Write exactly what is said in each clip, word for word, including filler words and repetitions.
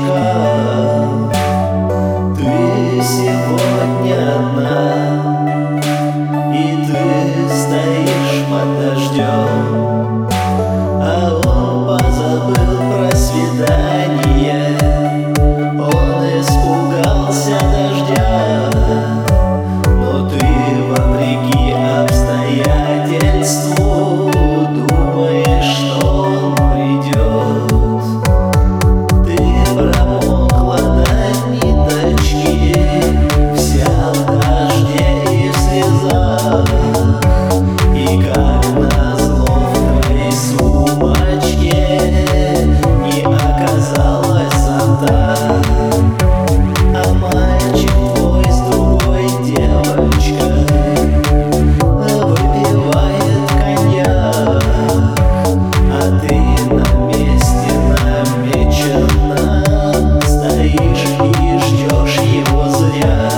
девочка, ты сегодня одна, и ты стоишь под дождем, а он позабыл про свидание, он испугался дождя, но ты вопреки обстоятельству думаешь, что он придет. Ты промокла до ниточки, вся в дожде и в слезах, и как назло в твоей сумочке не оказалось зонта, а мальчик твой с другой девочкой выпивает коньяк, а ты на месте намеченно стоишь и ждешь его зря.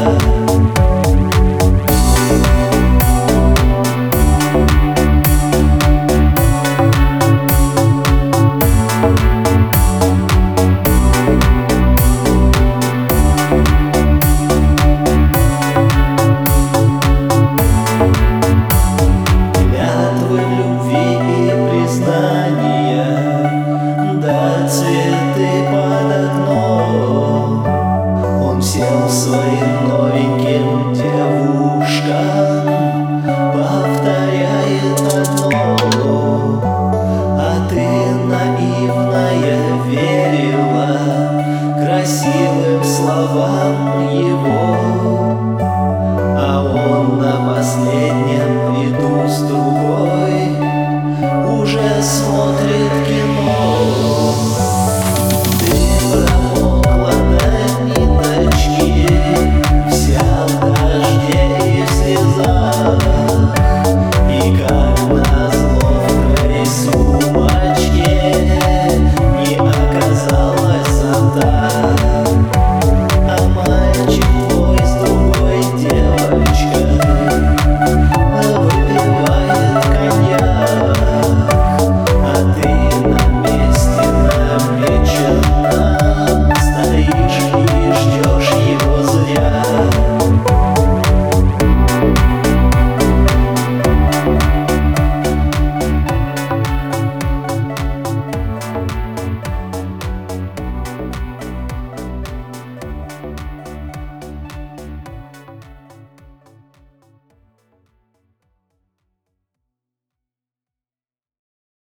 Клятвы любви и признания, да цветы под окном, он всем своим новеньким девушкам повторяет одно, а ты наивная верила красивым словам его, а он на последнем ряду с другой уже смотрит